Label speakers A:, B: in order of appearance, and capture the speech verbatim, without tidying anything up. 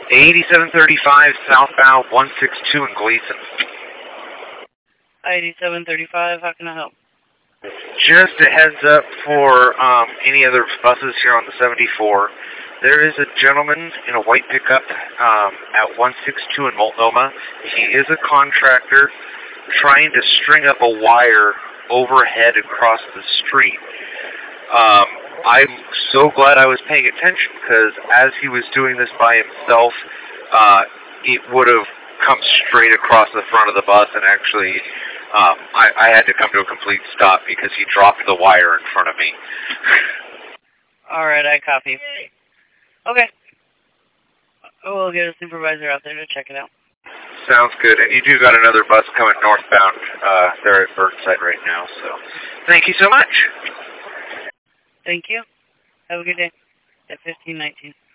A: eighty-seven thirty-five southbound one six two in Gleason.
B: eighty-seven thirty-five, how can I help?
A: Just a heads up for um, any other buses here on the seventy-four. There is a gentleman in a white pickup um, at one six two in Multnomah. He is a contractor trying to string up a wire overhead across the street. Um, I'm so glad I was paying attention because as he was doing this by himself, uh, it would have come straight across the front of the bus, and actually um, I, I had to come to a complete stop because he dropped the wire in front of me.
B: All right, I copy. Okay. We'll get a supervisor out there to check it out.
A: Sounds good. And you do got another bus coming northbound. Uh, they're at Burnside right now, so thank you so much.
B: Thank you. Have a good day. At fifteen nineteen.